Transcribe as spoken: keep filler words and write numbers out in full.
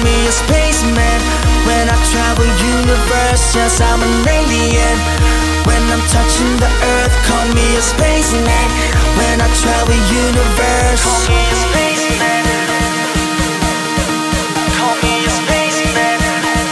me a spaceman. When I travel universe, yes, I'm an alien. When I'm touching the earth, call me a spaceman. When